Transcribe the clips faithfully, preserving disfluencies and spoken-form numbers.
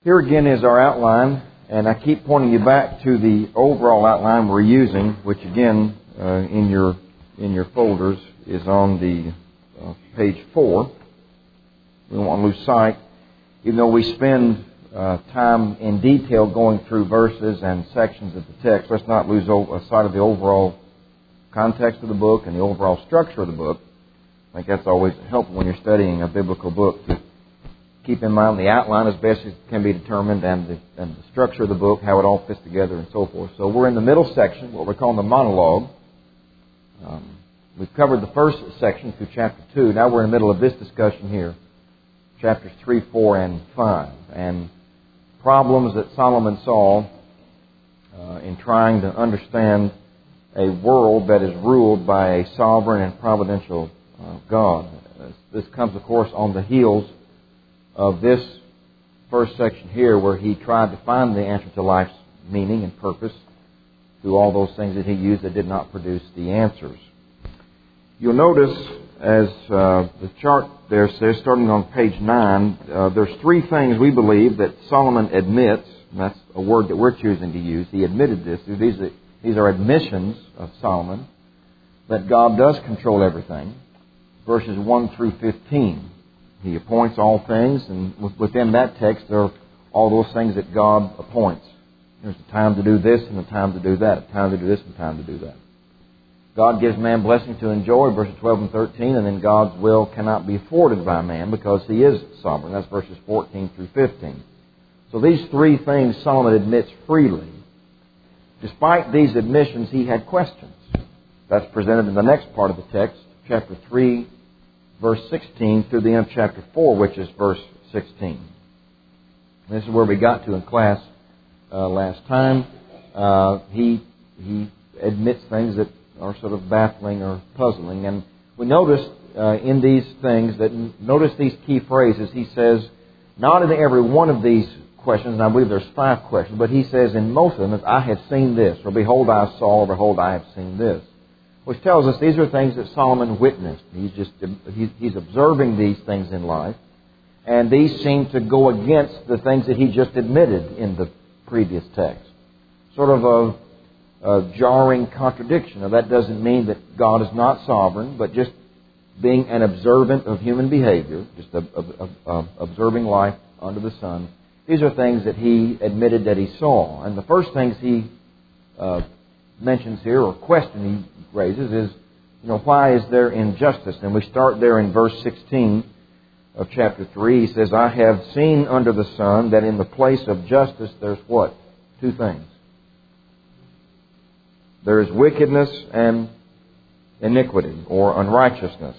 Here again is our outline, and I keep pointing you back to the overall outline we're using, which again uh, in your in your folders is on the uh, page four. We don't want to lose sight, even though we spend uh, time in detail going through verses and sections of the text. Let's not lose sight of the overall context of the book and the overall structure of the book. I think that's always helpful when you're studying a biblical book, to keep in mind the outline as best as can be determined and the, and the structure of the book, how it all fits together and so forth. So we're in the middle section, what we're calling the monologue. Um, we've covered the first section through chapter two. Now we're in the middle of this discussion here, chapters three, four, and five. And problems that Solomon saw uh, in trying to understand a world that is ruled by a sovereign and providential uh, God. Uh, this comes, of course, on the heels of this first section here, where he tried to find the answer to life's meaning and purpose through all those things that he used that did not produce the answers. You'll notice, as uh, the chart there says, starting on page nine, uh, there's three things we believe that Solomon admits, and that's a word that we're choosing to use. He admitted this. These are, these are admissions of Solomon, that God does control everything. Verses one through fifteen. He appoints all things, and within that text there are all those things that God appoints. There's a time to do this and a time to do that, a time to do this and a time to do that. God gives man blessings to enjoy, verses twelve and thirteen, and then God's will cannot be thwarted by man because He is sovereign. That's verses fourteen through fifteen. So these three things Solomon admits freely. Despite these admissions, he had questions. That's presented in the next part of the text, chapter three, verse sixteen through the end of chapter four, which is verse sixteen. This is where we got to in class uh, last time. Uh, he he admits things that are sort of baffling or puzzling. And we noticed uh, in these things that, notice these key phrases. He says, not in every one of these questions, and I believe there's five questions, but he says in most of them, I have seen this, or behold I saw, or behold I have seen this. Which tells us these are things that Solomon witnessed. He's just he's observing these things in life, and these seem to go against the things that he just admitted in the previous text. Sort of a, a jarring contradiction. Now, that doesn't mean that God is not sovereign, but just being an observant of human behavior, just a, a, a, a observing life under the sun. These are things that he admitted that he saw, and the first things he uh, mentions here, or question he raises, is, you know, why is there injustice? And we start there in verse sixteen of chapter three. He says, I have seen under the sun that in the place of justice there's what? Two things. There is wickedness and iniquity, or unrighteousness.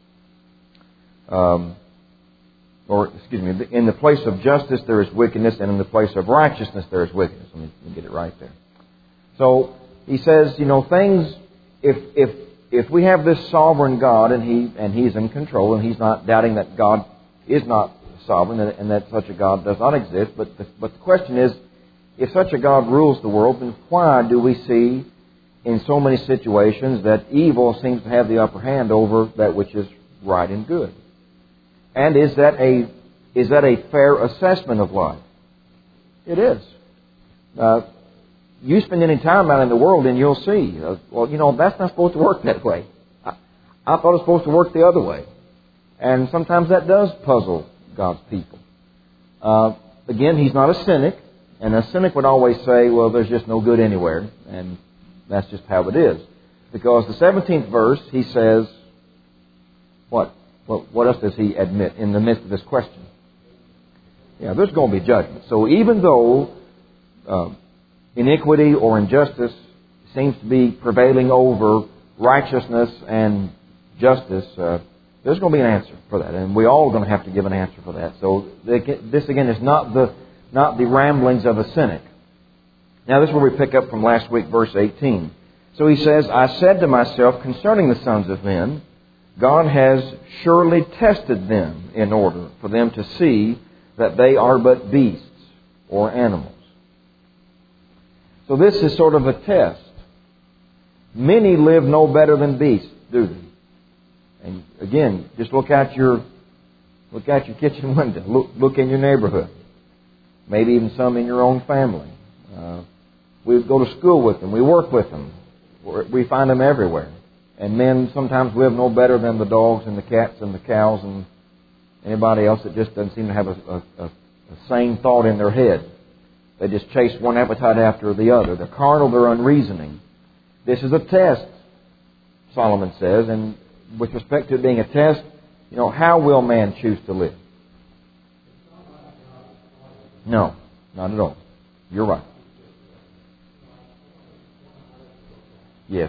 Um, or, excuse me, in the place of justice there is wickedness, and in the place of righteousness there is wickedness. Let me, let me get it right there. So, he says, you know, things, if if if we have this sovereign God and he and He's in control, and He's not doubting that God is not sovereign and, and that such a God does not exist, but the, but the question is, if such a God rules the world, then why do we see in so many situations that evil seems to have the upper hand over that which is right and good? And is that a is that a fair assessment of life? It is. Uh, You spend any time out in the world and you'll see, uh, well, you know, that's not supposed to work that way. I, I thought it was supposed to work the other way. And sometimes that does puzzle God's people. Uh, again, He's not a cynic. And a cynic would always say, well, there's just no good anywhere. And that's just how it is. Because the seventeenth verse, he says, what? What, what else does he admit in the midst of this question? Yeah, there's going to be judgment. So even though Uh, iniquity or injustice seems to be prevailing over righteousness and justice, uh, there's going to be an answer for that, and we all are going to have to give an answer for that. So this again is not the not the ramblings of a cynic. Now this is where we pick up from last week, verse eighteen. So he says, I said to myself concerning the sons of men, God has surely tested them in order for them to see that they are but beasts or animals. So this is sort of a test. Many live no better than beasts, do they? And again, just look out your look out your kitchen window. Look, look in your neighborhood. maybe even some in your own family. Uh, we go to school with them. We work with them. We find them everywhere. And men sometimes live no better than the dogs and the cats and the cows and anybody else that just doesn't seem to have a, a, a, a sane thought in their head. They just chase one appetite after the other. They're carnal, they're unreasoning. This is a test, Solomon says, and with respect to it being a test, you know, how will man choose to live? No, not at all. You're right. Yes.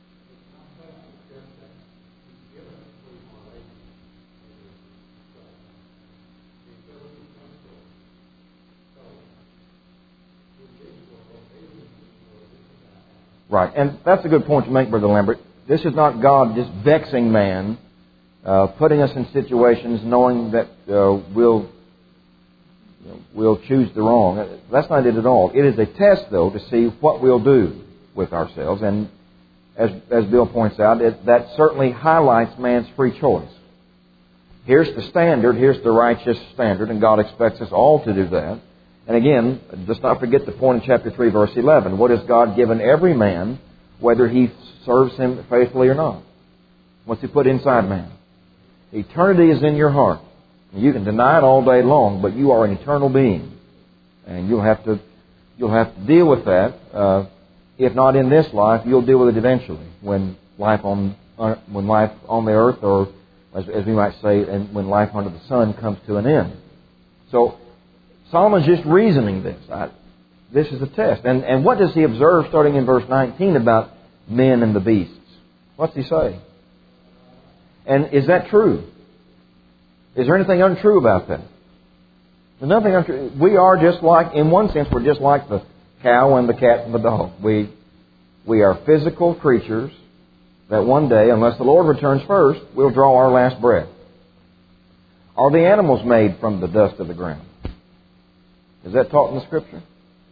Right, and that's a good point to make, Brother Lambert. This is not God just vexing man, uh, putting us in situations knowing that uh, we'll you know, we'll choose the wrong. That's not it at all. It is a test, though, to see what we'll do with ourselves. And as as Bill points out, it, that certainly highlights man's free choice. Here's the standard. Here's the righteous standard, and God expects us all to do that. And again, let's not forget the point in chapter three, verse eleven. What has God given every man, whether he serves Him faithfully or not? What's He put inside man? Eternity is in your heart. You can deny it all day long, but you are an eternal being, and you'll have to you'll have to deal with that. Uh, if not in this life, you'll deal with it eventually when life on uh, when life on the earth, or as, as we might say, and when life under the sun comes to an end. So Solomon's just reasoning this. I, this is a test. And, and what does he observe starting in verse nineteen about men and the beasts? What's he say? And is that true? Is there anything untrue about that? There's nothing untrue. We are just like, in one sense, we're just like the cow and the cat and the dog. We, we are physical creatures that one day, unless the Lord returns first, we'll draw our last breath. Are the animals made from the dust of the ground? Is that taught in the Scripture?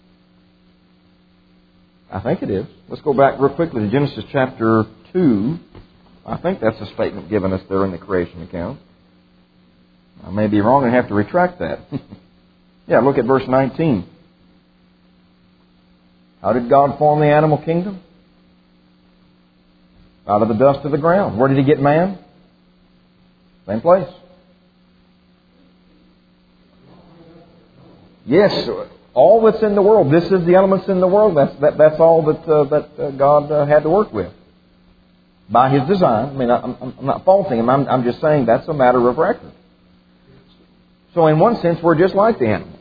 I think it is. Let's go back real quickly to Genesis chapter two. I think that's a statement given us there in the creation account. I may be wrong and have to retract that. Yeah, look at verse nineteen. How did God form the animal kingdom? Out of the dust of the ground. Where did He get man? Same place. Yes, all that's in the world. This is the elements in the world. That's that, that's all that uh, that uh, God uh, had to work with by His design. I mean, I'm, I'm not faulting Him. I'm, I'm just saying that's a matter of record. So, in one sense, we're just like the animals.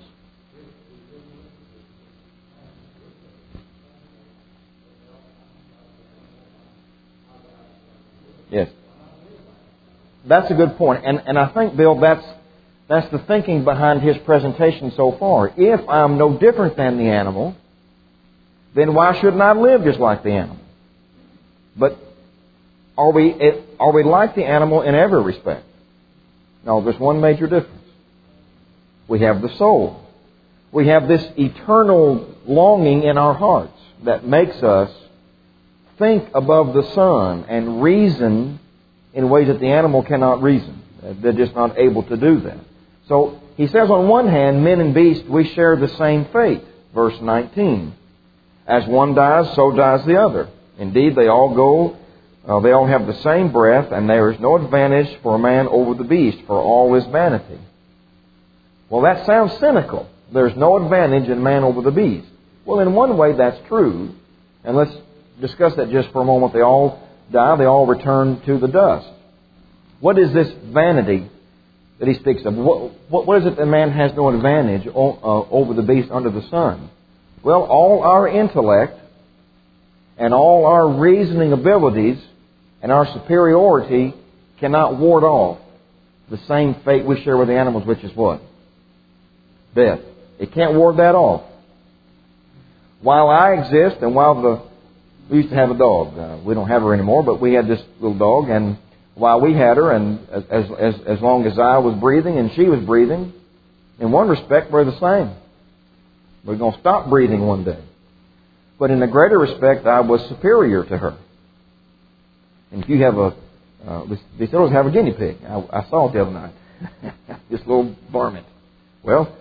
Yes, that's a good point, and and I think, Bill, that's. That's the thinking behind his presentation so far. If I'm no different than the animal, then why shouldn't I live just like the animal? But are we are we like the animal in every respect? No, there's one major difference. We have the soul. We have this eternal longing in our hearts that makes us think above the sun and reason in ways that the animal cannot reason. They're just not able to do that. So he says, on one hand, men and beasts, we share the same fate. Verse nineteen. As one dies, so dies the other. Indeed, they all go, uh, they all have the same breath, and there is no advantage for a man over the beast, for all is vanity. Well, that sounds cynical. There's no advantage in man over the beast. Well, in one way, that's true. And let's discuss that just for a moment. They all die, they all return to the dust. What is this vanity that he speaks of? What, what, what is it that man has no advantage o, uh, over the beast under the sun? Well, all our intellect and all our reasoning abilities and our superiority cannot ward off the same fate we share with the animals, which is what? Death. It can't ward that off. While I exist, and while the... We used to have a dog. Uh, we don't have her anymore, but we had this little dog, and while we had her, and as, as, as long as I was breathing and she was breathing, in one respect, we're the same. We're going to stop breathing one day. But in a greater respect, I was superior to her. And if you have a... Uh, they said, have a guinea pig. I, I saw it the other night. This little varmint. Well,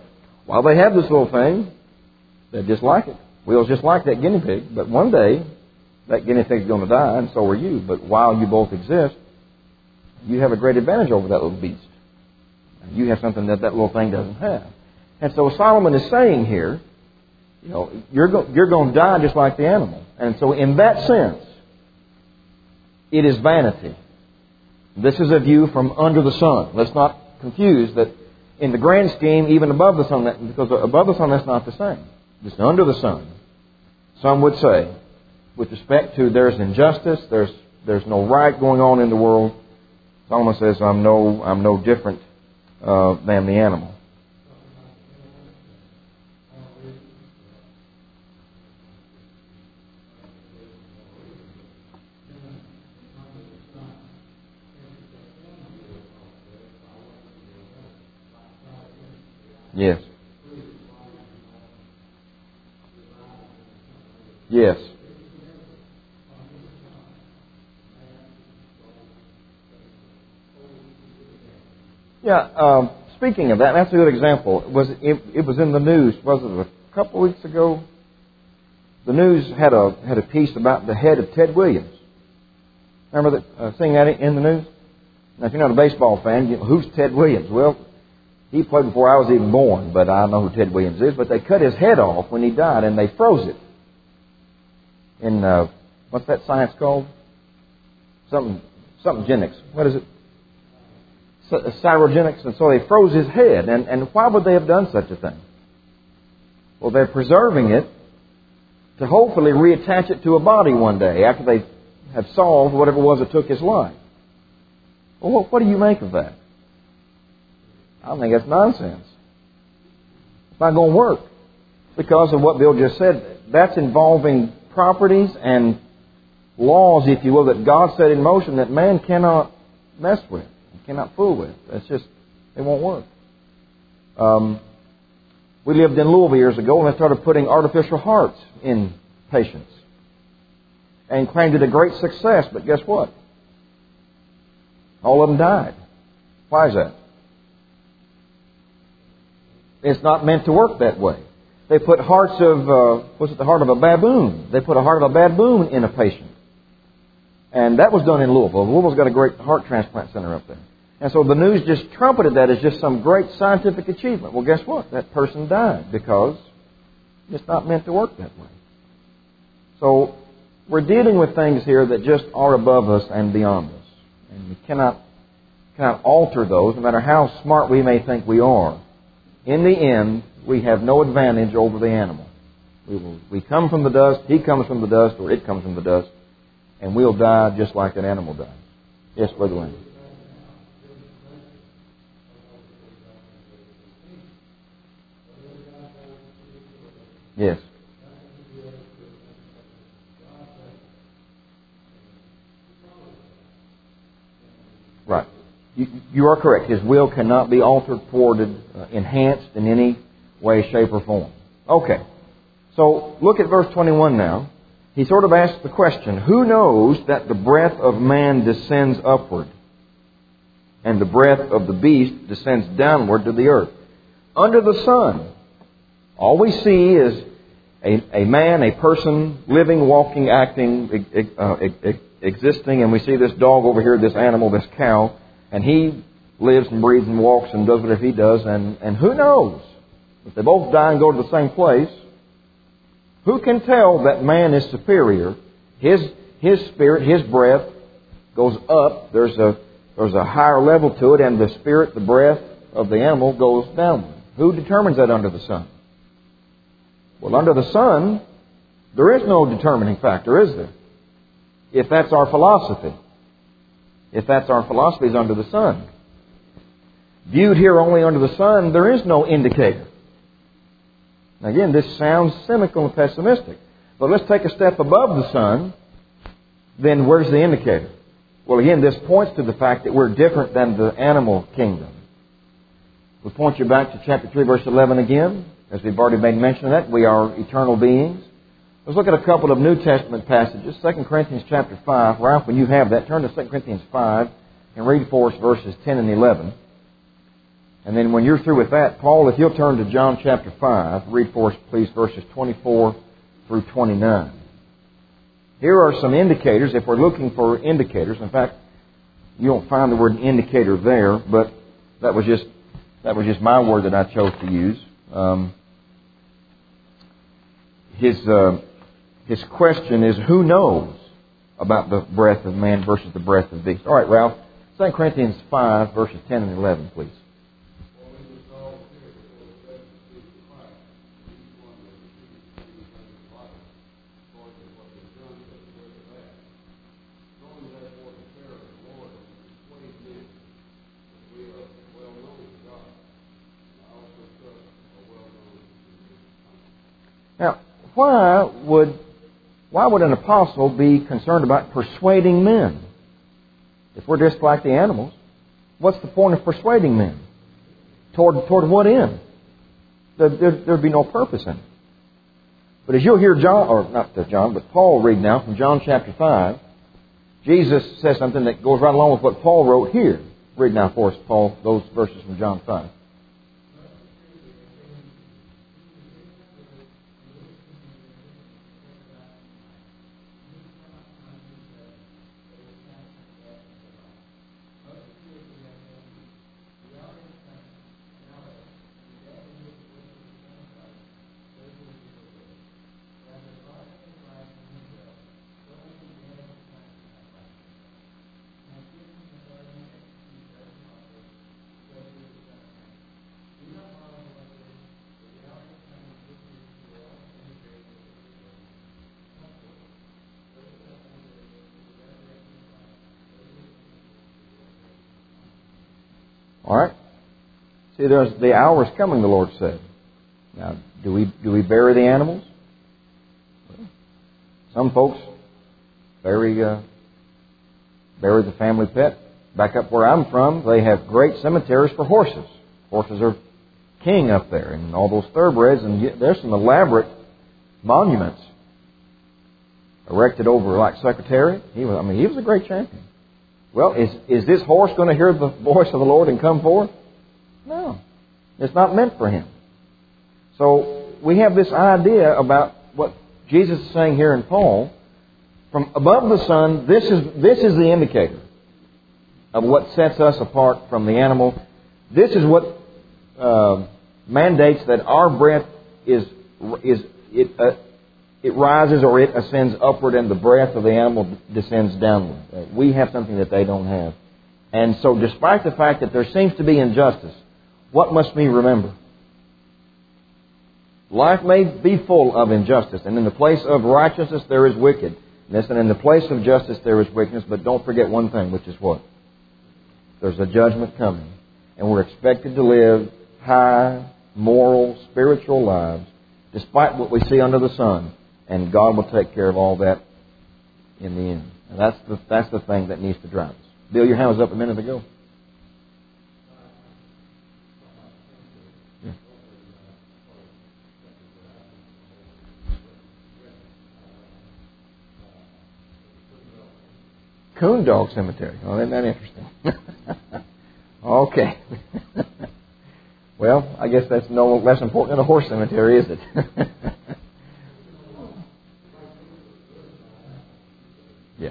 while they have this little thing, they just like it. Will's just like that guinea pig, but one day that guinea pig's going to die, and so are you. But while you both exist, you have a great advantage over that little beast. You have something that that little thing doesn't have. And so Solomon is saying here, you know, you're, go- you're going to die just like the animal. And so in that sense, it is vanity. This is a view from under the sun. Let's not confuse that in the grand scheme, even above the sun, that, because above the sun that's not the same. Just under the sun. Some would say, with respect to there's injustice, there's there's no right going on in the world. Solomon says, I'm no I'm no different uh, than the animal. Yes. Yes. Yeah. Um, speaking of that, that's a good example. It was it, it was in the news? Was it a couple of weeks ago? The news had a had a piece about the head of Ted Williams. Remember that uh, seeing that in the news? Now, if you're not a baseball fan, you know, who's Ted Williams? Well, he played before I was even born, but I know who Ted Williams is. But they cut his head off when he died, and they froze it. In, uh, what's that science called? Something, something genics. What is it? Cryogenics. And so they froze his head. And, and why would they have done such a thing? Well, they're preserving it to hopefully reattach it to a body one day after they have solved whatever it was that took his life. Well, what do you make of that? I think that's nonsense. It's not going to work because of what Bill just said. That's involving properties and laws, if you will, that God set in motion that man cannot mess with, cannot fool with. That's just, it won't work. Um, we lived in Louisville years ago and they started putting artificial hearts in patients and claimed it a great success, but guess what? All of them died. Why is that? It's not meant to work that way. They put hearts of, uh, was it the heart of a baboon? They put a heart of a baboon in a patient. And that was done in Louisville. Louisville's got a great heart transplant center up there. And so the news just trumpeted that as just some great scientific achievement. Well, guess what? That person died because it's not meant to work that way. So we're dealing with things here that just are above us and beyond us. And we cannot, cannot alter those, no matter how smart we may think we are. In the end, we have no advantage over the animal. We will, we come from the dust, he comes from the dust, or it comes from the dust, and we'll die just like an animal dies. Yes, Brother Lane. Yes. Right. You, you are correct. His will cannot be altered, thwarted, uh, enhanced in any way, shape, or form. Okay. So look at verse twenty-one now. He sort of asks the question, who knows that the breath of man descends upward and the breath of the beast descends downward to the earth? Under the sun, all we see is a, a man, a person, living, walking, acting, uh, existing, and we see this dog over here, this animal, this cow, and he lives and breathes and walks and does whatever he does, and, and who knows? If they both die and go to the same place, who can tell that man is superior? His his spirit, his breath goes up. There's a there's a higher level to it, and the spirit, the breath of the animal goes downward. Who determines that under the sun? Well, under the sun, there is no determining factor, is there? If that's our philosophy. If that's our philosophy, is under the sun. Viewed here only under the sun, there is no indicator. Now again, this sounds cynical and pessimistic. But let's take a step above the sun. Then where's the indicator? Well, again, this points to the fact that we're different than the animal kingdom. We'll point you back to chapter three, verse eleven again. As we've already made mention of that, we are eternal beings. Let's look at a couple of New Testament passages. Second Corinthians chapter five. Ralph, when you have that, turn to Second Corinthians five and read for us verses ten and eleven. And then when you're through with that, Paul, if you'll turn to John chapter five, read for us, please, verses twenty-four through twenty-nine. Here are some indicators, if we're looking for indicators. In fact, you don't find the word indicator there, but that was just that was just my word that I chose to use. Um, his uh, his question is, who knows about the breath of man versus the breath of beast? All right, Ralph, Second Corinthians five, verses ten and eleven, please. Now, why would why would an apostle be concerned about persuading men? If we're just like the animals, what's the point of persuading men? Toward toward what end? There, there, there'd be no purpose in it. But as you'll hear John, or not John, but Paul read now from John chapter five, Jesus says something that goes right along with what Paul wrote here. Read now for us, Paul, those verses from John five. All right. See, there's the hour is coming, the Lord said. Now, do we do we bury the animals? Well, some folks bury uh, bury the family pet. Back up where I'm from, they have great cemeteries for horses. Horses are king up there, and all those thoroughbreds, and there's some elaborate monuments erected over like Secretariat. He was, I mean, he was a great champion. Well, is is this horse going to hear the voice of the Lord and come forth? No. It's not meant for him. So we have this idea about what Jesus is saying here in Paul. From above the sun, this is this is the indicator of what sets us apart from the animal. This is what uh, mandates that our breath is is it. Uh, It rises or it ascends upward, and the breath of the animal descends downward. We have something that they don't have. And so despite the fact that there seems to be injustice, what must we remember? Life may be full of injustice, and in the place of righteousness there is wickedness, and in the place of justice there is wickedness. But don't forget one thing, which is what? There's a judgment coming. And we're expected to live high, moral, spiritual lives, despite what we see under the sun. And God will take care of all that in the end. And that's the, that's the thing that needs to drive us. Bill, your hand was up a minute ago. Yeah. Coon Dog Cemetery. Oh, isn't that interesting? Okay. Well, I guess that's no less important than a horse cemetery, is it? Yeah.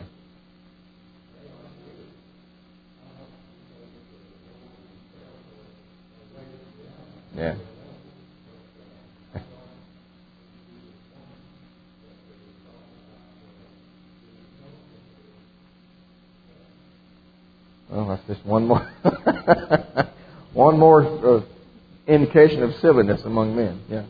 Yeah. Well, that's just one more, one more uh, indication of silliness among men. Yeah.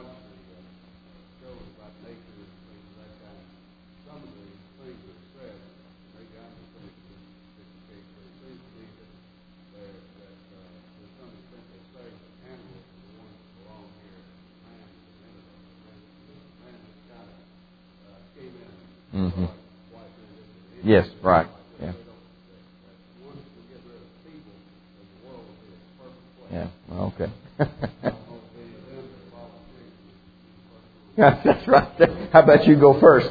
Mm-hmm. Yes, right. Yeah. Yeah. Okay. That's right. How about you go first?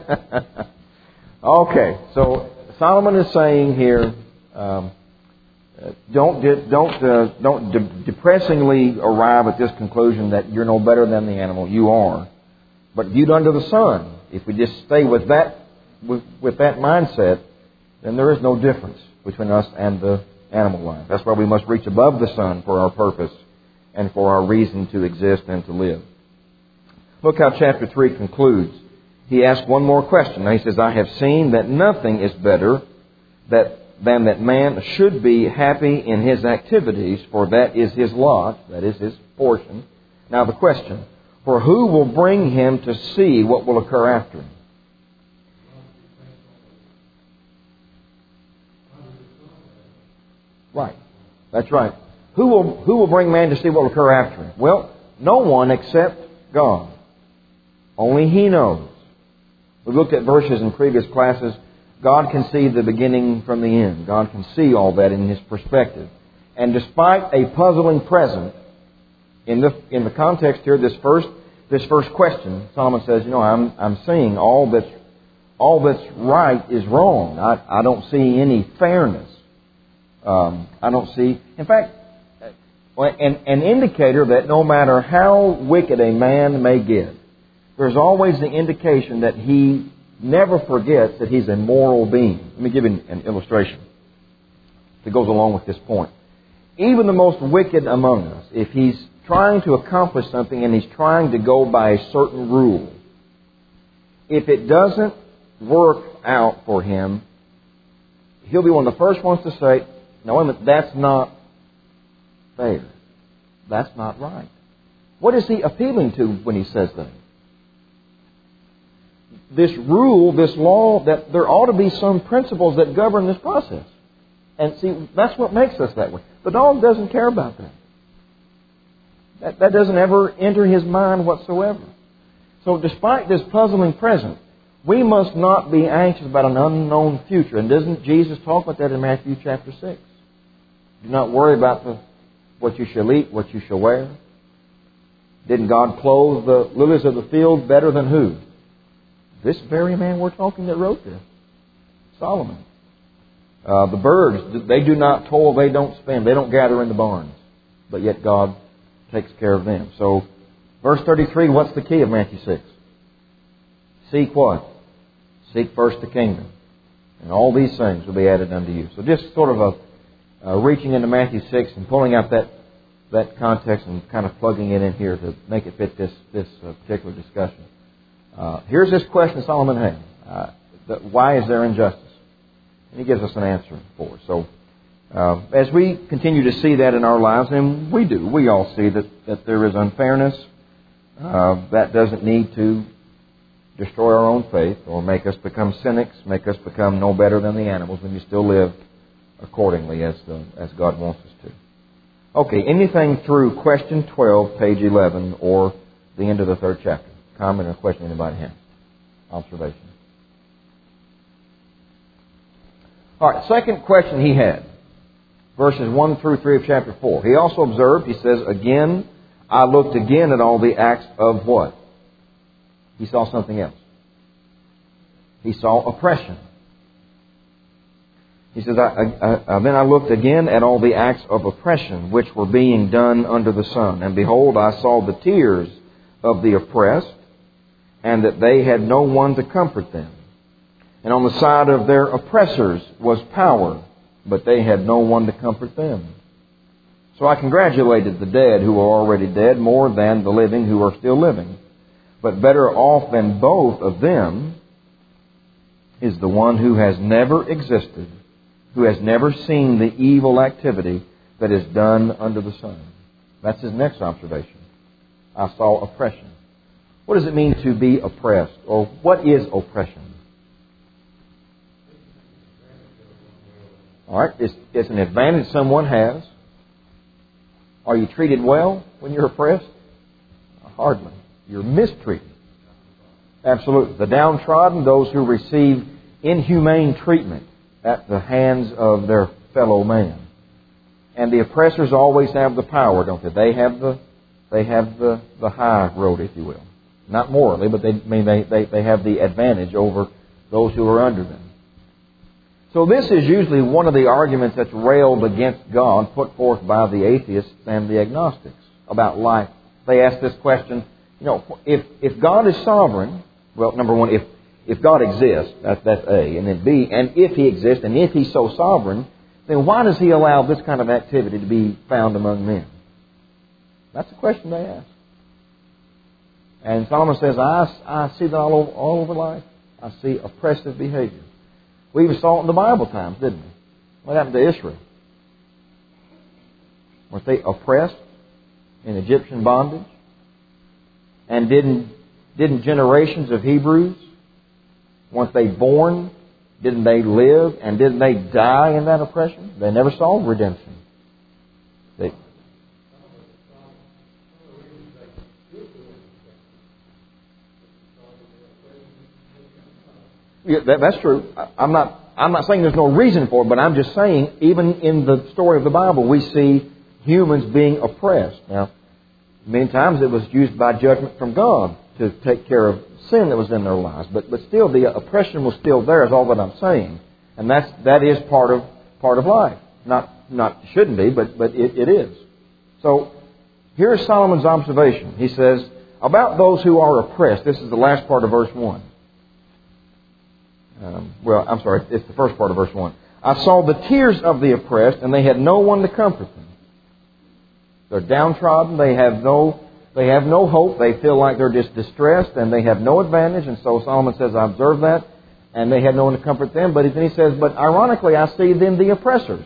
Okay. So Solomon is saying here, um, Uh, don't de- don't uh, don't de- depressingly arrive at this conclusion that you're no better than the animal. You are, but viewed under the sun. If we just stay with that with, with that mindset, then there is no difference between us and the animal life. That's why we must reach above the sun for our purpose and for our reason to exist and to live. Look how chapter three concludes. He asks one more question. Now he says, "I have seen that nothing is better that than that man should be happy in his activities, for that is his lot," that is his portion. Now the question, "For who will bring him to see what will occur after him?" Right. That's right. Who will who will bring man to see what will occur after him? Well, no one except God. Only He knows. We looked at verses in previous classes. God can see the beginning from the end. God can see all that in His perspective. And despite a puzzling present, in the in the context here, this first this first question, Solomon says, you know, I'm I'm seeing all that's all that's right is wrong. I I don't see any fairness. Um, I don't see, in fact, an an indicator that no matter how wicked a man may get, there's always the indication that he never forgets that he's a moral being. Let me give you an illustration that goes along with this point. Even the most wicked among us, if he's trying to accomplish something and he's trying to go by a certain rule, if it doesn't work out for him, he'll be one of the first ones to say, "No, wait a minute, that's not fair. That's not right." What is he appealing to when he says that? This rule, this law, that there ought to be some principles that govern this process. And see, that's what makes us that way. The dog doesn't care about that. That, that doesn't ever enter his mind whatsoever. So despite this puzzling present, we must not be anxious about an unknown future. And doesn't Jesus talk about that in Matthew chapter six? Do not worry about the, what you shall eat, what you shall wear. Didn't God clothe the lilies of the field better than who? This very man we're talking that wrote this, Solomon. Uh, the birds, they do not toil, they don't spin, they don't gather in the barns, but yet God takes care of them. So, verse thirty-three, what's the key of Matthew six? Seek what? Seek first the kingdom, and all these things will be added unto you. So just sort of a uh, reaching into Matthew six and pulling out that that context and kind of plugging it in here to make it fit this this uh, particular discussion. Uh, here's this question Solomon had. Uh, the, why is there injustice? And he gives us an answer for it. So, uh, as we continue to see that in our lives, and we do, we all see that, that there is unfairness. Uh, that doesn't need to destroy our own faith or make us become cynics, make us become no better than the animals when you still live accordingly as, the, as God wants us to. Okay, anything through question twelve, page eleven, or the end of the third chapter? Comment or question anybody has? Observation. All right, second question he had. Verses one through three of chapter four. He also observed, he says, again, I looked again at all the acts of what? He saw something else. He saw oppression. He says, I, I, I, then I looked again at all the acts of oppression which were being done under the sun. And behold, I saw the tears of the oppressed, and that they had no one to comfort them. And on the side of their oppressors was power, but they had no one to comfort them. So I congratulated the dead who are already dead more than the living who are still living. But better off than both of them is the one who has never existed, who has never seen the evil activity that is done under the sun. That's his next observation. I saw oppression. What does it mean to be oppressed? Or what is oppression? All right, it's, it's an advantage someone has. Are you treated well when you're oppressed? Hardly. You're mistreated. Absolutely. The downtrodden, those who receive inhumane treatment at the hands of their fellow man. And the oppressors always have the power, don't they? They have the they have the, the high road, if you will. Not morally, but they I mean they, they, they have the advantage over those who are under them. So this is usually one of the arguments that's railed against God, put forth by the atheists and the agnostics about life. They ask this question, you know, if, if God is sovereign, well, number one, if, if God exists, that's, that's A, and then B, and if He exists, and if He's so sovereign, then why does He allow this kind of activity to be found among men? That's the question they ask. And Solomon says, I, I see that all over, all over life. I see oppressive behavior. We even saw it in the Bible times, didn't we? What happened to Israel? Weren't they oppressed in Egyptian bondage? And didn't, didn't generations of Hebrews, weren't they born? Didn't they live? And didn't they die in that oppression? They never saw redemption. They, Yeah, that, that's true. I'm not, I'm not saying there's no reason for it, but I'm just saying, even in the story of the Bible, we see humans being oppressed. Now, many times it was used by judgment from God to take care of sin that was in their lives. But, but still, the oppression was still there, is all that I'm saying. And that's, that is part of, part of life. Not, not shouldn't be, but, but it, it is. So, here's Solomon's observation. He says, about those who are oppressed, this is the last part of verse one. Um, well, I'm sorry, it's the first part of verse one. I saw the tears of the oppressed, and they had no one to comfort them. They're downtrodden. They have no, they have no hope. They feel like they're just distressed, and they have no advantage. And so Solomon says, I observed that, and they had no one to comfort them. But then he says, but ironically, I see them the oppressors.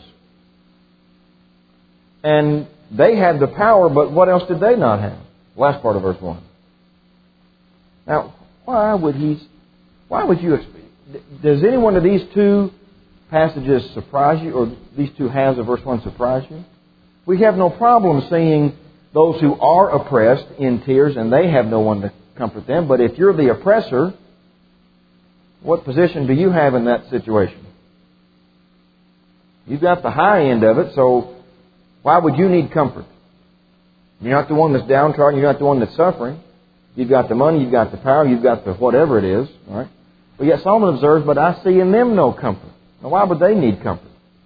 And they had the power, but what else did they not have? Last part of verse one. Now, why would he? Why would you expect? Does any one of these two passages surprise you, or these two halves of verse one surprise you? We have no problem seeing those who are oppressed in tears and they have no one to comfort them. But if you're the oppressor, what position do you have in that situation? You've got the high end of it, so why would you need comfort? You're not the one that's downtrodden, you're not the one that's suffering. You've got the money, you've got the power, you've got the whatever it is, all right? But yet Solomon observes, but I see in them no comfort. Now, why would they need comfort?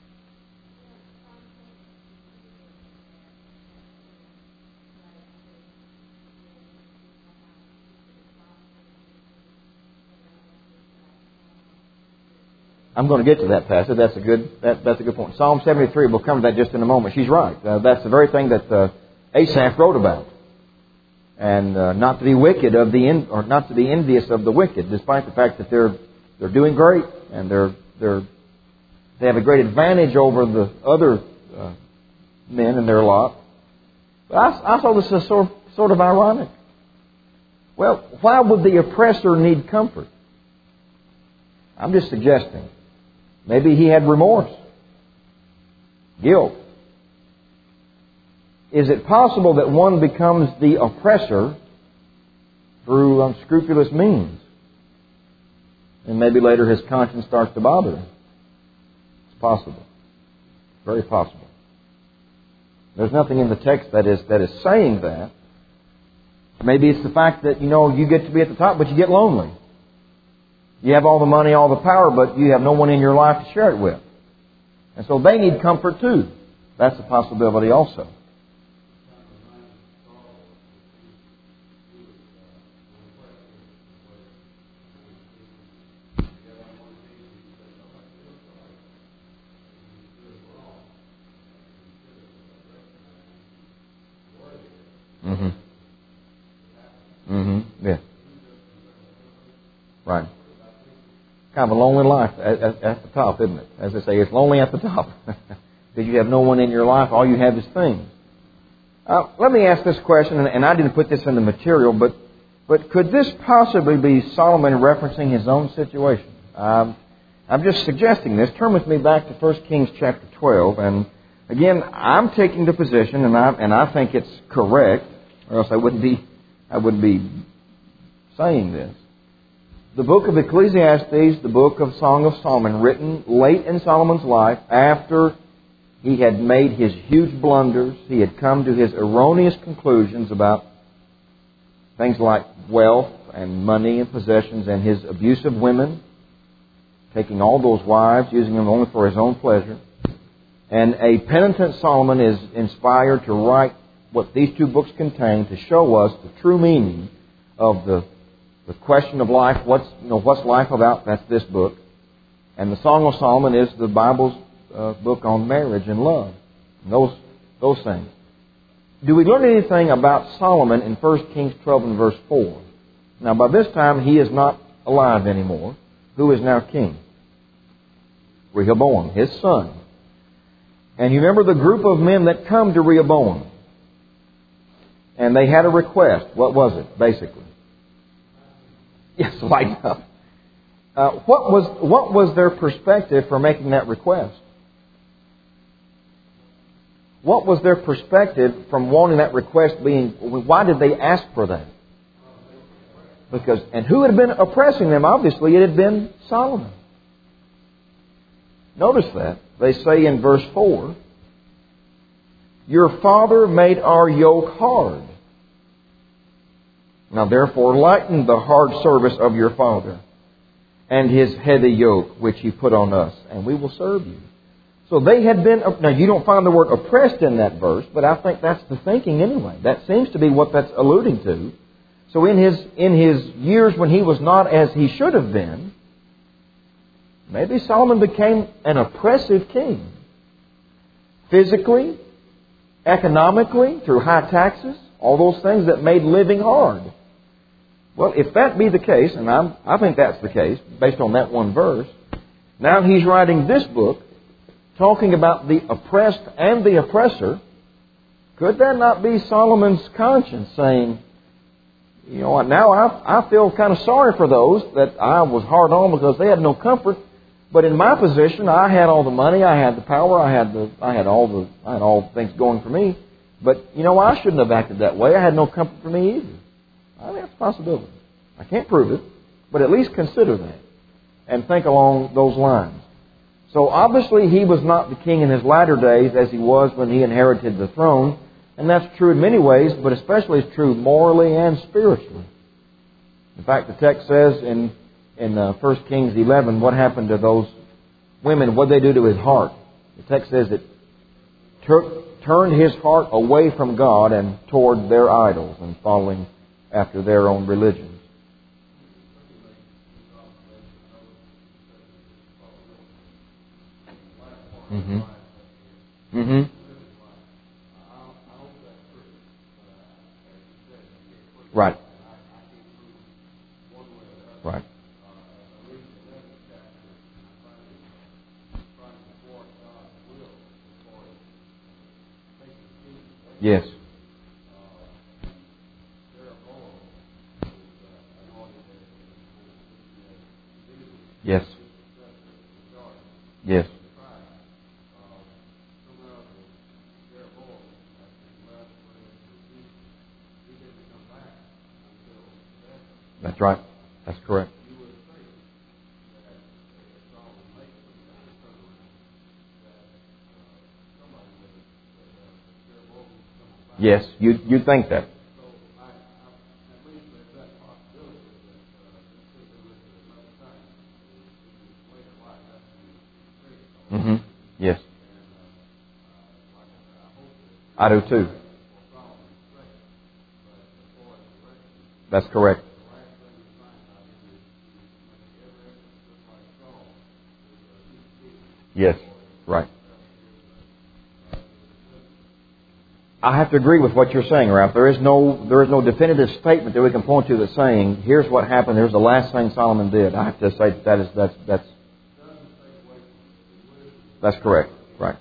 I'm going to get to that passage. That's a good. That, that's a good point. Psalm seventy-three. We'll come to that just in a moment. She's right. Uh, that's the very thing that uh, Asaph wrote about. And uh, not to be wicked of the en- or not to be envious of the wicked, despite the fact that they're they're doing great and they're they're they have a great advantage over the other uh, men in their lot. But I, I saw this as sort sort of ironic. Well, why would the oppressor need comfort? I'm just suggesting. Maybe he had remorse, guilt. Is it possible that one becomes the oppressor through unscrupulous means? And maybe later his conscience starts to bother him. It's possible. Very possible. There's nothing in the text that is that is saying that. Maybe it's the fact that, you know, you get to be at the top, but you get lonely. You have all the money, all the power, but you have no one in your life to share it with. And so they need comfort too. That's a possibility also. Mm-hmm. Mm-hmm. Yeah. Right. Kind of a lonely life at, at, at the top, isn't it? As they say, it's lonely at the top. Because you have no one in your life. All you have is things. Uh, let me ask this question, and, and I didn't put this in the material, but but could this possibly be Solomon referencing his own situation? Um, I'm just suggesting this. Turn with me back to First Kings chapter twelve, and again, I'm taking the position, and I and I think it's correct, or else I wouldn't be I wouldn't be saying this. The book of Ecclesiastes, the book of Song of Solomon, written late in Solomon's life after he had made his huge blunders. He had come to his erroneous conclusions about things like wealth and money and possessions and his abuse of women. taking all those wives, using them only for his own pleasure. And a penitent Solomon is inspired to write what these two books contain to show us the true meaning of the, the question of life. What's, you know, what's life about? That's this book. And the Song of Solomon is the Bible's uh, book on marriage and love. And those, those things. Do we learn anything about Solomon in First Kings twelve and verse four? Now, by this time, he is not alive anymore. Who is now king? Rehoboam, his son. And you remember the group of men that come to Rehoboam. And they had a request. What was it, basically? Yes, lighten up. Uh, what was what was their perspective for making that request? What was their perspective from wanting that request being... Why did they ask for that? Because, and who had been oppressing them? Obviously, it had been Solomon. Notice that. They say in verse four, your father made our yoke hard. Now therefore lighten the hard service of your father and his heavy yoke which he put on us, and we will serve you. So they had been... Now you don't find the word oppressed in that verse, but I think that's the thinking anyway. That seems to be what that's alluding to. So in his in his years when he was not as he should have been, maybe Solomon became an oppressive king. Physically, economically, through high taxes, all those things that made living hard. Well, if that be the case, and I'm, I think that's the case, based on that one verse, now he's writing this book, talking about the oppressed and the oppressor. Could that not be Solomon's conscience saying, you know what, now I, I feel kind of sorry for those that I was hard on because they had no comfort. But in my position, I had all the money, I had the power, I had the, I had all the, I had all the things going for me. But you know, I shouldn't have acted that way. I had no comfort for me either. I think that's a possibility. I can't prove it, but at least consider that and think along those lines. So obviously, he was not the king in his latter days as he was when he inherited the throne, and that's true in many ways, but especially it's true morally and spiritually. In fact, the text says in in uh, First Kings eleven, what happened to those women? What did they do to his heart? The text says it tur- turned his heart away from God and toward their idols and following after their own religions. Mm-hmm. Mm-hmm. Right. Right. Yes. Yes. Yes. That's right. That's correct. Yes, you you think that. Mm-hmm. Yes. I do too. That's correct. Yes, right. I have to agree with what you're saying, Ralph. There is no there is no definitive statement that we can point to that's saying, here's what happened, here's the last thing Solomon did. I have to say that, that is that's that's that's correct. Right.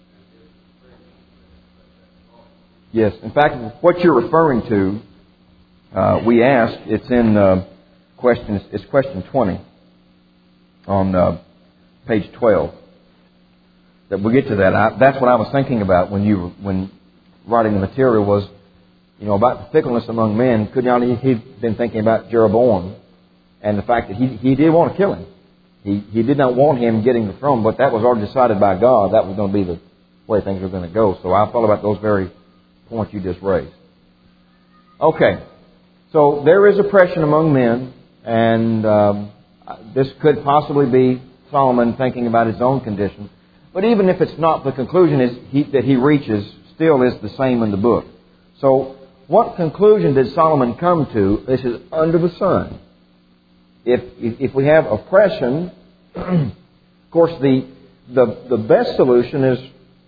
Yes. In fact, what you're referring to, uh, we asked, it's in uh, question it's question twenty on uh, page twelve. That we'll get to that. I, that's what I was thinking about when you were, when writing the material was, you know, about the fickleness among men. Could not he he'd been thinking about Jeroboam and the fact that he he did want to kill him. He he did not want him getting the throne, but that was already decided by God. That was going to be the way things were going to go. So I thought about those very points you just raised. Okay, so there is oppression among men, and um, this could possibly be Solomon thinking about his own condition. But even if it's not, the conclusion is he, that he reaches still is the same in the book. So, what conclusion did Solomon come to? This is under the sun. If if we have oppression, of course, the the the best solution is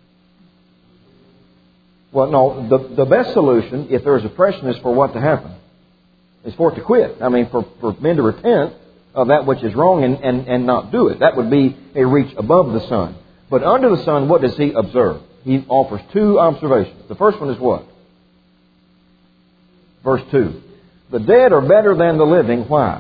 well, no, the the best solution if there is oppression is for what to happen? Is for it to quit. I mean, for for men to repent of that which is wrong and and and not do it. That would be a reach above the sun. But under the sun, what does he observe? He offers two observations. The first one is what? Verse two. The dead are better than the living. Why?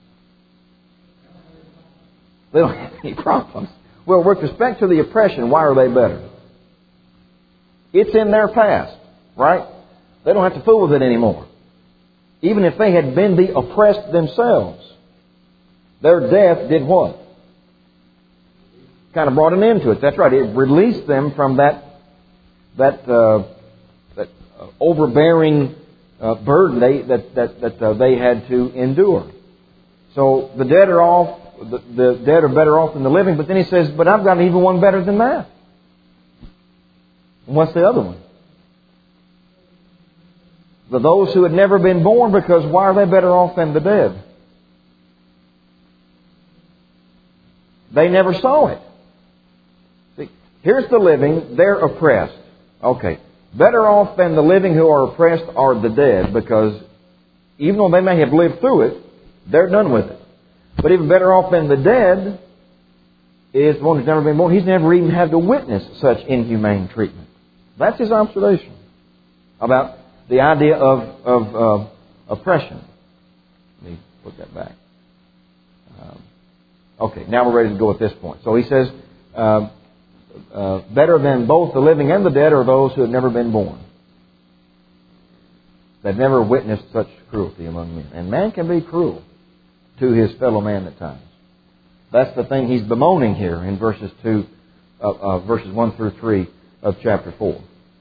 They don't have any problems. Well, with respect to the oppression, why are they better? It's in their past, right? They don't have to fool with it anymore. Even if they had been the oppressed themselves, their death did what? Kind of brought an end to it. That's right. It released them from that that uh, that uh, overbearing uh, burden they, that that that uh, they had to endure. So the dead are off. The, the dead are better off than the living. But then he says, "But I've got even one better than that." And what's the other one? The those who had never been born, because why are they better off than the dead? They never saw it. See, here's the living, they're oppressed. Okay. Better off than the living who are oppressed are the dead, because even though they may have lived through it, they're done with it. But even better off than the dead is the one who's never been born. He's never even had to witness such inhumane treatment. That's his observation about the idea of, of uh, oppression. Let me put that back. Um, okay, now we're ready to go at this point. So he says, uh, uh, better than both the living and the dead are those who have never been born. They've never witnessed such cruelty among men. And man can be cruel to his fellow man at times. That's the thing he's bemoaning here in verses two, uh, uh, verses one through three of chapter four.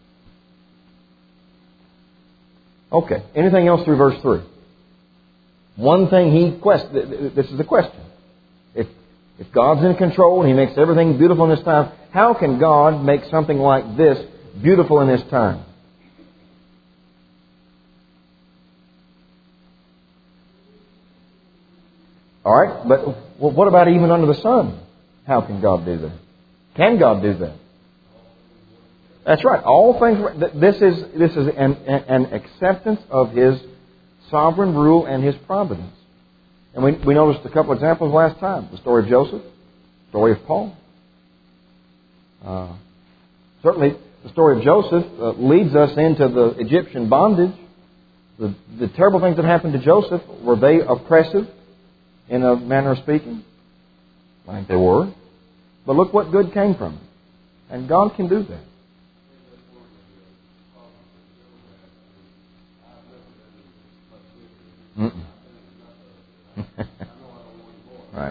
Okay. Anything else through verse three? One thing he quest. This is the question. If if God's in control and He makes everything beautiful in this time, how can God make something like this beautiful in this time? All right, but what about even under the sun? How can God do that? Can God do that? That's right. All things. This is this is an, an acceptance of His sovereign rule and His providence. And we we noticed a couple examples last time: the story of Joseph, the story of Paul. Uh, certainly, the story of Joseph uh, leads us into the Egyptian bondage. The the terrible things that happened to Joseph, were they oppressive? In a manner of speaking? I think they were. But look what good came from it. And God can do that. Mm-mm. Right.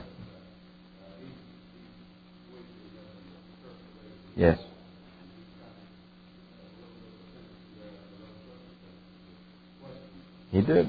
Yes. He did.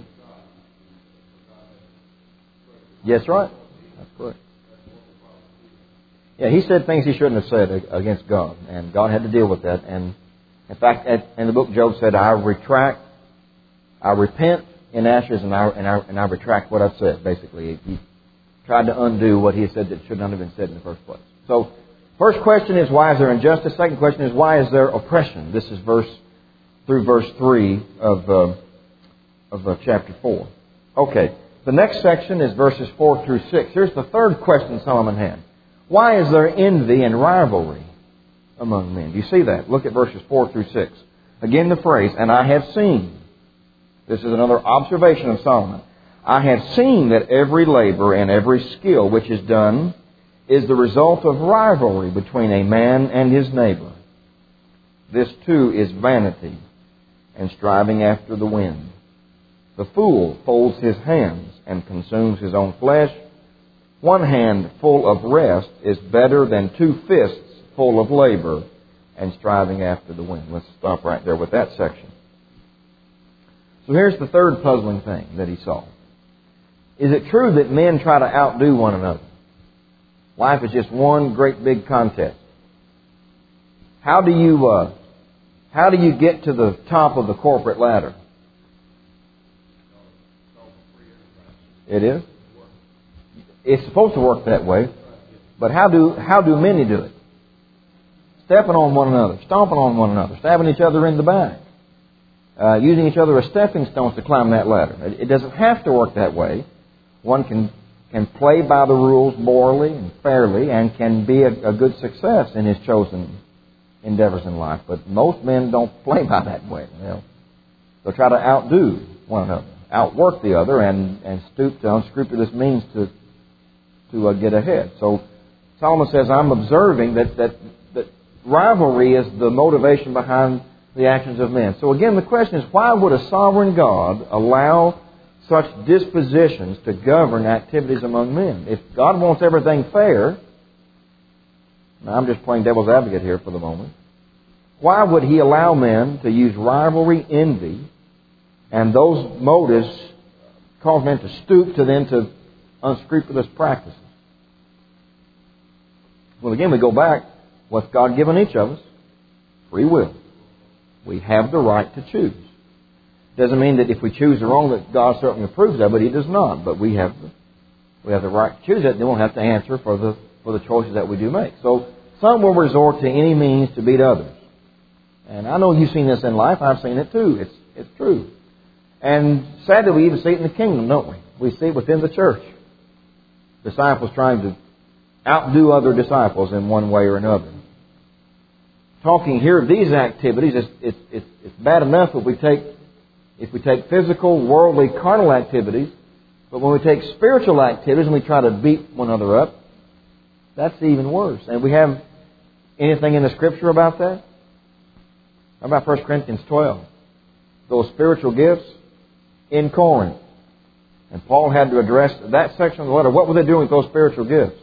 Yes, right. That's correct. Yeah, he said things he shouldn't have said against God, and God had to deal with that. And in fact, in the book, Job said, "I retract, I repent in ashes, and I and I, and I retract what I've said." Basically, he tried to undo what he said that should not have been said in the first place. So, first question is, why is there injustice? Second question is, why is there oppression? This is verse through verse three of uh, of uh, chapter four. Okay. The next section is verses four through six. Here's the third question Solomon had. Why is there envy and rivalry among men? Do you see that? Look at verses four through six. Again the phrase, "And I have seen." This is another observation of Solomon. "I have seen that every labor and every skill which is done is the result of rivalry between a man and his neighbor. This too is vanity and striving after the wind. The fool folds his hands and consumes his own flesh. One hand full of rest is better than two fists full of labor and striving after the wind." Let's stop right there with that section. So here's the third puzzling thing that he saw. Is it true that men try to outdo one another? Life is just one great big contest. How do you uh, how do you get to the top of the corporate ladder? It is. It's supposed to work that way, but how do how do many do it? Stepping on one another, stomping on one another, stabbing each other in the back, uh, using each other as stepping stones to climb that ladder. It, it doesn't have to work that way. One can can play by the rules morally and fairly, and can be a, a good success in his chosen endeavors in life. But most men don't play by that way. They'll, they'll try to outdo one another, outwork the other, and, and stoop to unscrupulous means to to uh, get ahead. So Solomon says, I'm observing that, that, that rivalry is the motivation behind the actions of men. So again, the question is, why would a sovereign God allow such dispositions to govern activities among men? If God wants everything fair, now I'm just playing devil's advocate here for the moment, why would He allow men to use rivalry, envy, and those motives cause men to stoop to then to unscrupulous practices? Well, again, we go back. What's God given each of us? Free will. We have the right to choose. Doesn't mean that if we choose the wrong that God certainly approves of, but He does not. But we have the, we have the right to choose it, and then we'll have to answer for the for the choices that we do make. So some will resort to any means to beat others. And I know you've seen this in life. I've seen it too. It's it's true. And sadly, we even see it in the kingdom, don't we? We see it within the church. Disciples trying to outdo other disciples in one way or another. Talking here of these activities, it's, it's, it's, it's bad enough if we take if we take physical, worldly, carnal activities, but when we take spiritual activities and we try to beat one another up, that's even worse. And we have anything in the Scripture about that? How about First Corinthians twelve? Those spiritual gifts in Corinth. And Paul had to address that section of the letter. What were they doing with those spiritual gifts?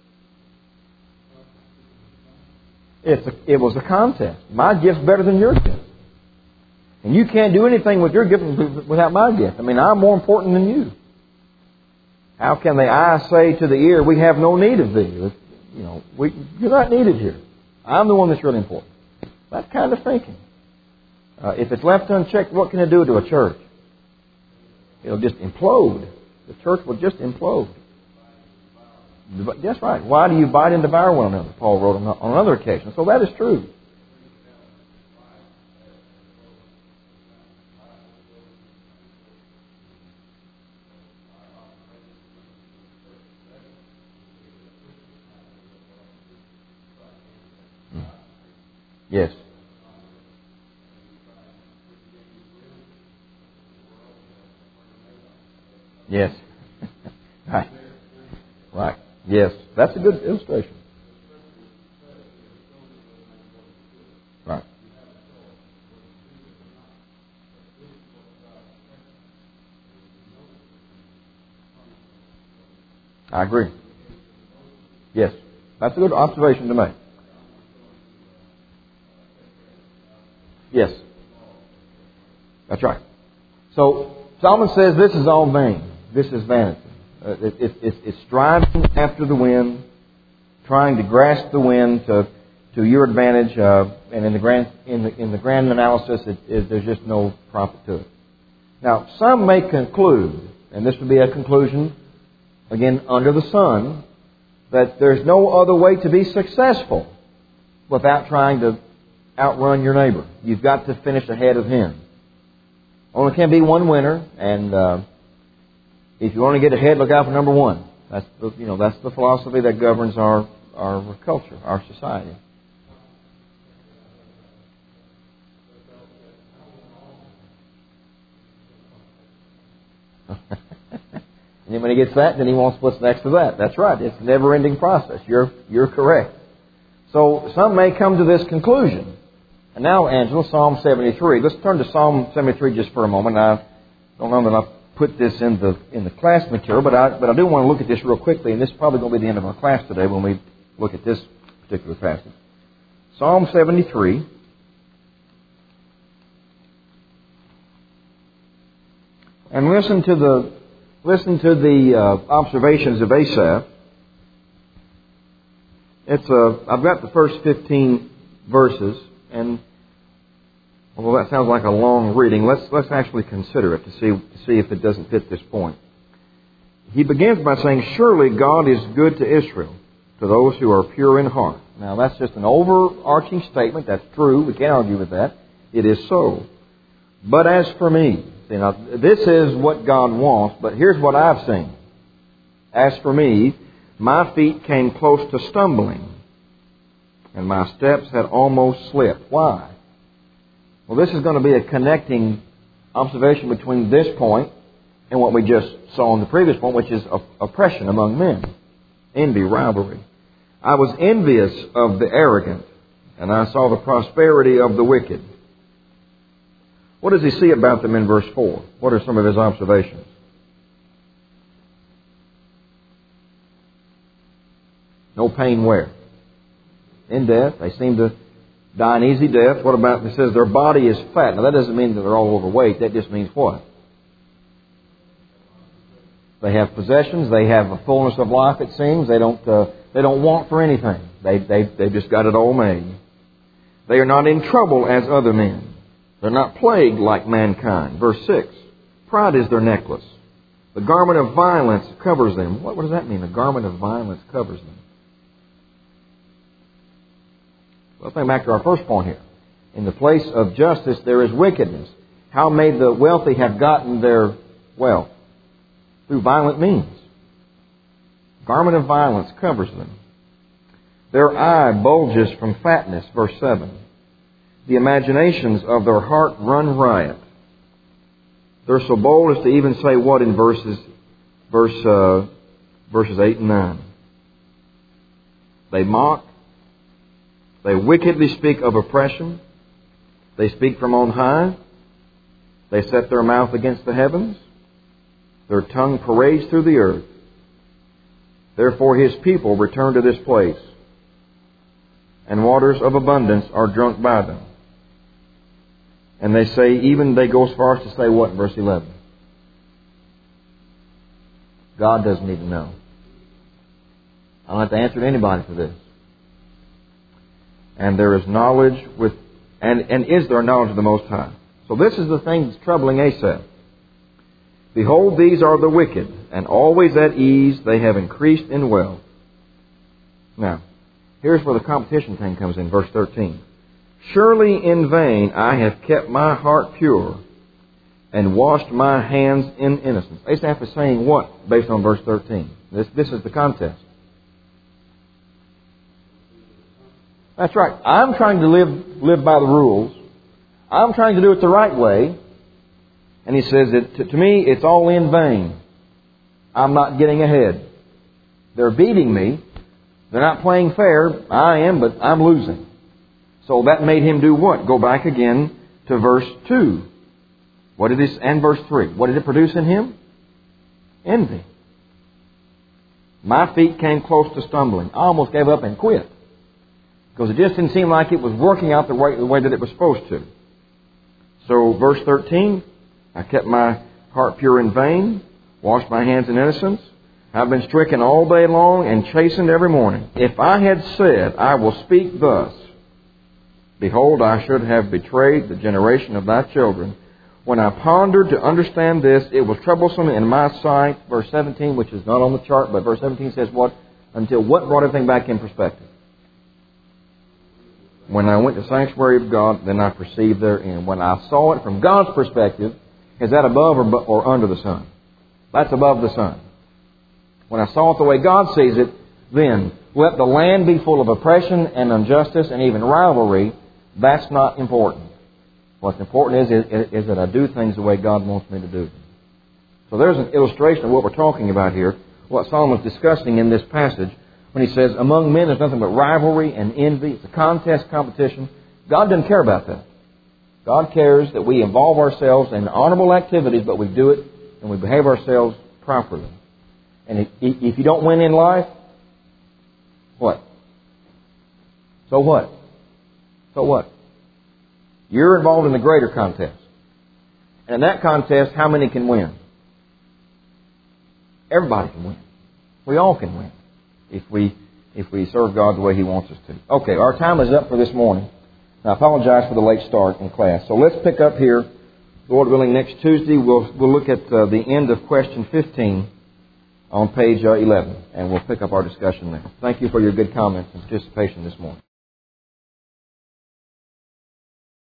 It's a, it was a contest. My gift's better than your gift. And you can't do anything with your gift without my gift. I mean, I'm more important than you. How can the eye say to the ear, we have no need of thee? You know, we, you're not needed here. I'm the one that's really important. That kind of thinking. Uh, if it's left unchecked, what can it do to a church? It'll just implode. The church will just implode. That's right. Why do you bite and devour one another? Paul wrote on another occasion. So that is true. Yes. Yes. Right. Right. Yes. That's a good illustration. Right. I agree. Yes. That's a good observation to make. Yes. That's right. So Solomon says this is all vain. This is vanity. Uh, it, it, it, it's striving after the wind, trying to grasp the wind to to your advantage, uh, and in the grand in the in the grand analysis, it, it, there's just no profit to it. Now, some may conclude, and this would be a conclusion again under the sun, that there's no other way to be successful without trying to outrun your neighbor. You've got to finish ahead of him. Only can be one winner, and uh, if you want to get ahead, look out for number one. That's the, you know that's the philosophy that governs our our culture, our society. And then when he gets that, then he wants what's next to that. That's right. It's a never-ending process. You're you're correct. So some may come to this conclusion. And now, Angela, Psalm seventy-three. Let's turn to Psalm seventy-three just for a moment. I don't know that I've put this in the in the class material, but I but I do want to look at this real quickly, and this is probably going to be the end of our class today when we look at this particular passage. Psalm seventy-three. And listen to the listen to the uh, observations of Asaph. It's a, I've got the first fifteen verses, and although that sounds like a long reading, let's let's actually consider it to see to see if it doesn't fit this point. He begins by saying, "Surely God is good to Israel, to those who are pure in heart." Now that's just an overarching statement. That's true. We can't argue with that. It is so. But as for me, see, now this is what God wants, but here's what I've seen. As for me, my feet came close to stumbling, and my steps had almost slipped. Why? Well, this is going to be a connecting observation between this point and what we just saw in the previous point, which is oppression among men, envy, rivalry. I was envious of the arrogant, and I saw the prosperity of the wicked. What does he see about them in verse four? What are some of his observations? No pain where? In death. They seem to die an easy death. What about, it says their body is fat. Now that doesn't mean that they're all overweight. That just means what? They have possessions. They have a fullness of life, it seems. They don't, uh, they don't want for anything. They, they, they've just got it all made. They are not in trouble as other men. They're not plagued like mankind. Verse six. Pride is their necklace. The garment of violence covers them. What, what does that mean? The garment of violence covers them. Well, think back to our first point here. In the place of justice, there is wickedness. How may the wealthy have gotten their wealth? Through violent means. Garment of violence covers them. Their eye bulges from fatness, verse seven. The imaginations of their heart run riot. They're so bold as to even say what in verses, verse, uh, verses eight and nine? They mock. They wickedly speak of oppression. They speak from on high. They set their mouth against the heavens. Their tongue parades through the earth. Therefore His people return to this place, and waters of abundance are drunk by them. And they say, even they go as far as to say what in verse eleven? God doesn't need to know. I don't have to answer to anybody for this. And there is knowledge with, and, and is there knowledge of the Most High. So this is the thing that's troubling Asaph. Behold, these are the wicked, and always at ease they have increased in wealth. Now, here's where the competition thing comes in, verse thirteen. Surely in vain I have kept my heart pure, and washed my hands in innocence. Asaph is saying what, based on verse thirteen? This, this is the contest. That's right. I'm trying to live, live by the rules. I'm trying to do it the right way. And he says that to, to me, it's all in vain. I'm not getting ahead. They're beating me. They're not playing fair. I am, but I'm losing. So that made him do what? Go back again to verse two. What did this, and verse three. What did it produce in him? Envy. My feet came close to stumbling. I almost gave up and quit. Because it just didn't seem like it was working out the way, the way that it was supposed to. So verse thirteen, I kept my heart pure in vain, washed my hands in innocence. I've been stricken all day long and chastened every morning. If I had said, I will speak thus, behold, I should have betrayed the generation of thy children. When I pondered to understand this, it was troublesome in my sight. Verse seventeen, which is not on the chart, but verse seventeen says what? Until what brought everything back in perspective? When I went to the sanctuary of God, then I perceived therein. When I saw it from God's perspective, is that above or, or under the sun? That's above the sun. When I saw it the way God sees it, then let the land be full of oppression and injustice and even rivalry. That's not important. What's important is, is, is that I do things the way God wants me to do them. So there's an illustration of what we're talking about here, what Solomon is discussing in this passage. When he says, among men there's nothing but rivalry and envy. It's a contest, competition. God doesn't care about that. God cares that we involve ourselves in honorable activities, but we do it and we behave ourselves properly. And if, if you don't win in life, what? So what? So what? You're involved in the greater contest. And in that contest, how many can win? Everybody can win. We all can win. If we if we serve God the way He wants us to. Okay, our time is up for this morning. I apologize for the late start in class. So let's pick up here, Lord willing, next Tuesday. We'll, we'll look at uh, the end of question fifteen on page uh, eleven, and we'll pick up our discussion there. Thank you for your good comments and participation this morning.